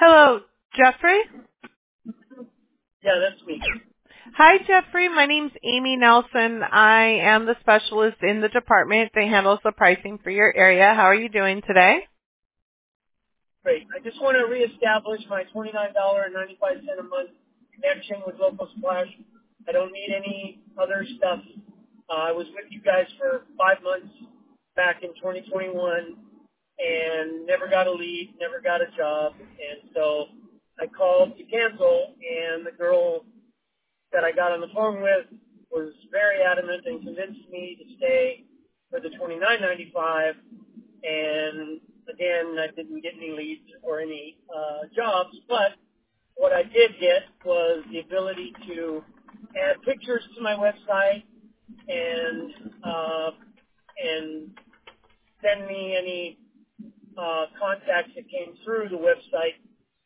Hello, Jeffrey? Yeah, that's me. Hi, Jeffrey. My name's Amy Nelson. I am the specialist in the department that handles the pricing for your area. How are you doing today? Great. I just want to reestablish my $29.95 a month connection with Local Splash. I don't need any other stuff. I was with you guys for 5 months back in 2021 and never got a lead, never got a job. And so I called to cancel, and the girl that I got on the phone with was very adamant and convinced me to stay for the $29.95. And again, I didn't get any leads or any jobs, but what I did get was the ability to add pictures to my website and send me any contacts that came through the website,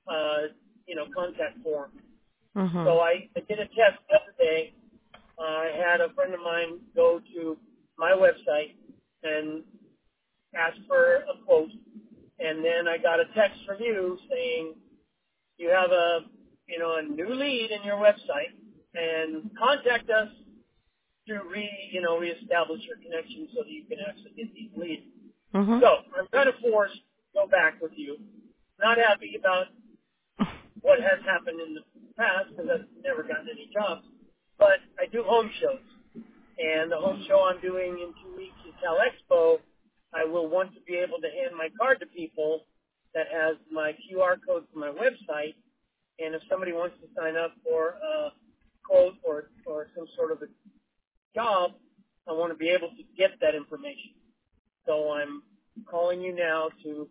contact form. Mm-hmm. So I did a test yesterday. I had a friend of mine go to my website and ask for a quote, and then I got a text from you saying you have a new lead in your website, and contact us to reestablish your connection so that you can actually get these leads. Mm-hmm. So I'm kind of forced to go back with you. Not happy about what has happened in the past because I've never gotten any jobs, but I do home shows, and the home show I'm doing in 2 weeks is Cal Expo. I will want to be able to hand my card to people that has my QR code for my website, and if somebody wants to sign up for a quote or some sort of a job, I want to be able to get that information. So I'm calling you now to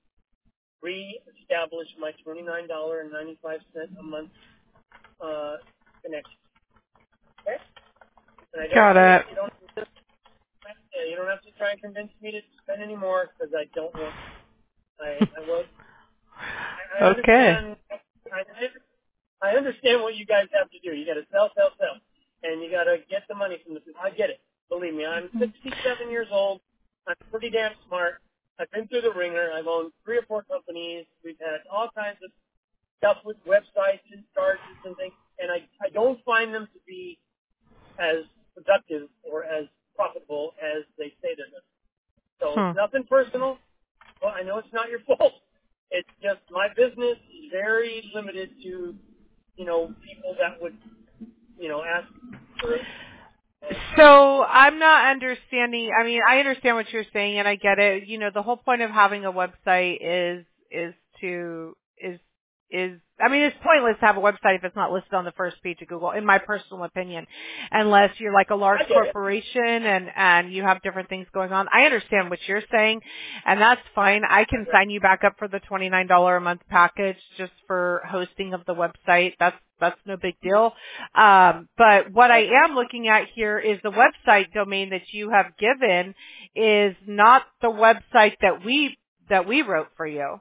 reestablish my $29.95 a month connection. Okay? And I Got it. You don't have to try and convince me to spend any more because I don't want to. I will. I Okay. understand. I understand what you guys have to do. You got to sell, and you got to get the money from the people. I get it. Believe me, I'm 67 years old. I'm pretty damn smart. I've been through the ringer. I've owned 3 or 4 companies. We've had all kinds of stuff with websites and charges and things, and I don't find them to be as productive or as profitable as they say they're going to. So it's nothing personal. Well, I know it's not your fault. It's just my business is very limited to, people that would, ask for. So I'm not understanding. I mean, I understand what you're saying, and I get it. The whole point of having a website is I mean, it's pointless to have a website if it's not listed on the first page of Google, in my personal opinion, unless you're like a large corporation and you have different things going on. I understand what you're saying, and that's fine. I can sign you back up for the $29 a month package just for hosting of the website. That's no big deal. But what I am looking at here is the website domain that you have given is not the website that we wrote for you.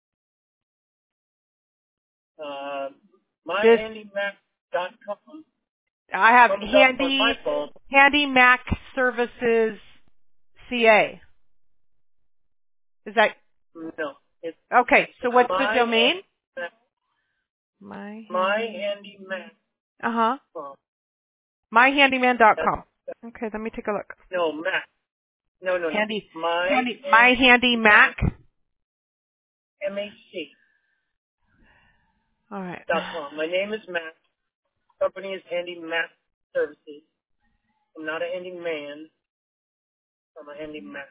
MyHandyMac.com. I have Handy Mac Services CA. Is that? No. It's okay, so what's the domain? MyHandyMac. MyHandyman.com. Okay, let me take a look. No, Mac. No. My Handy Mac. MHC. All right. .com. My name is Mac. Company is Handy Mac Services. I'm not a handyman. I'm a handy Mac.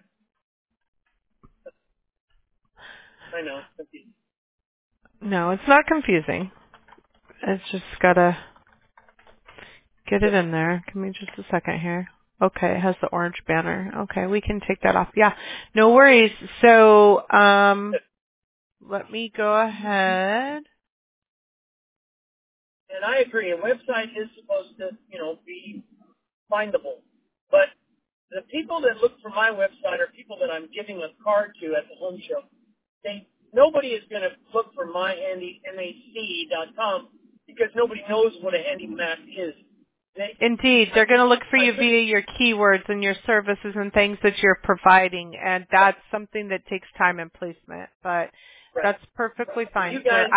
I know, it's confusing. No, it's not confusing. It's just gotta get it in there. Give me just a second here. Okay, it has the orange banner. Okay, we can take that off. Yeah, no worries. So, let me go ahead. And I agree. A website is supposed to, be findable. But the people that look for my website are people that I'm giving a card to at the home show. Nobody is going to look for myhandymac.com because nobody knows what a handy Mac is. Indeed, they're going to look for you via your keywords and your services and things that you're providing, and that's something that takes time and placement. But That's perfectly fine, You sir. guys,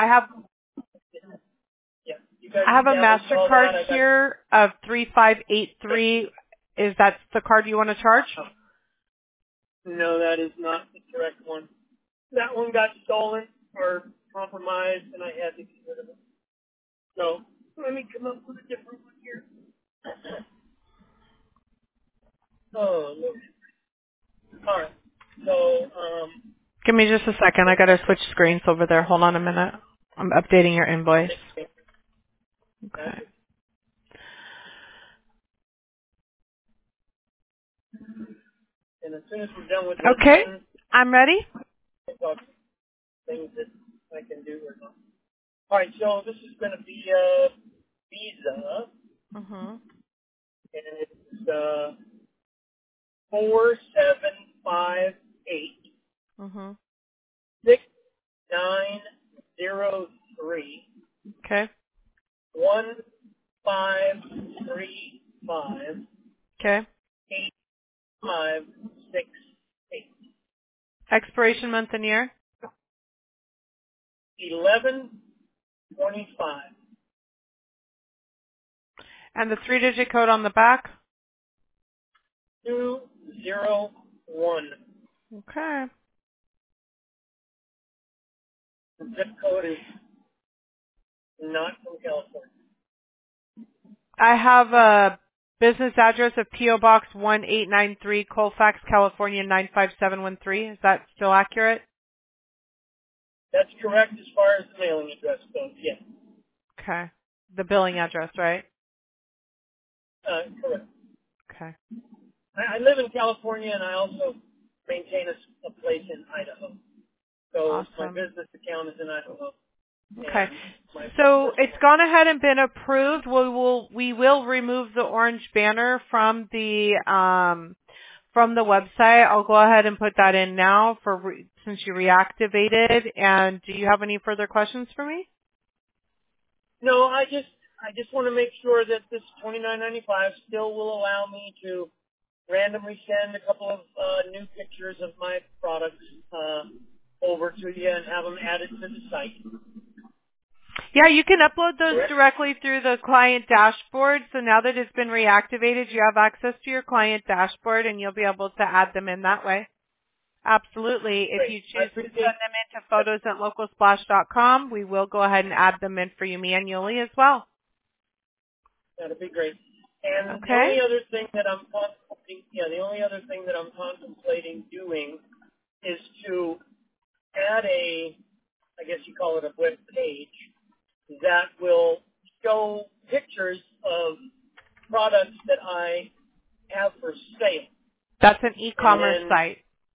you guys I have a established all that. MasterCard here of 3583. Is that the card you want to charge? No, that is not the correct one. That one got stolen or compromised, and I had to get rid of it. So let me come up with a different one here. Oh, Lord. All right. So, Give me just a second. I got to switch screens over there. Hold on a minute. I'm updating your invoice. Okay. and as soon as we're done with this Okay. one, I'm ready. I'll talk things that I can do or not. All right. So this is going to be Visa, Mhm. and it's 4758 Mhm. 6903 Okay. 1535 Okay. 8568 Expiration month and year 1125. and the 3-digit code on the back. 201. Okay. The zip code is not from California. I have a business address of PO Box 1893, Colfax, California 95713. Is that still accurate? That's correct as far as the mailing address goes. Yes. Okay. The billing address, right? Correct. Okay. I live in California, and I also maintain a place in Idaho. So my Awesome. business account is in Idaho. Okay. And my So personal it's gone ahead and been approved. We will remove the orange banner from the website. I'll go ahead and put that in now since you reactivated. And do you have any further questions for me? No, I just want to make sure that this $29.95 still will allow me to randomly send a couple of new pictures of my products over to you and have them added to the site. Yeah, you can upload those Correct? directly through the client dashboard. So now that it's been reactivated, you have access to your client dashboard and you'll be able to add them in that way. Absolutely. If Great. you I choose to send appreciate them into photos@localsplash.com, we will go ahead and add them in for you manually as well. that'd be great. And the Okay? only other thing that I'm contemplating doing is to add I guess you call it a web page that will show pictures of products that I have for sale. That's an And e-commerce then site.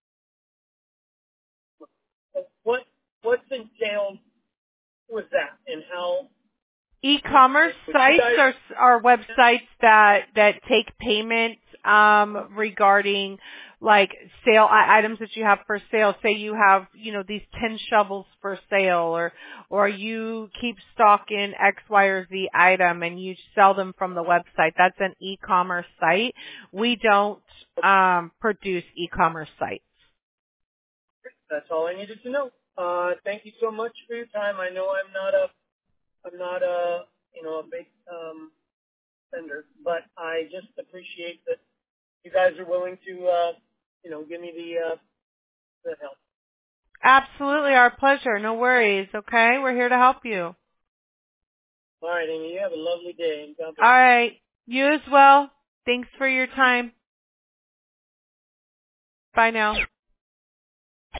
what's entailed with that, and how E-commerce would you sites guys? are websites that take payment regarding like sale items that you have for sale. Say you have, these 10 shovels for sale, or you keep stock in X, Y, or Z item and you sell them from the website. That's an e-commerce site. We don't produce e-commerce sites. That's all I needed to know. Thank you so much for your time. I know I'm not a big vendor, but I just appreciate that you guys are willing to give me the help. Absolutely, our pleasure. No worries. Okay, we're here to help you. All right, Amy, you have a lovely day, and God All bless. right, you as well. Thanks for your time. Bye now.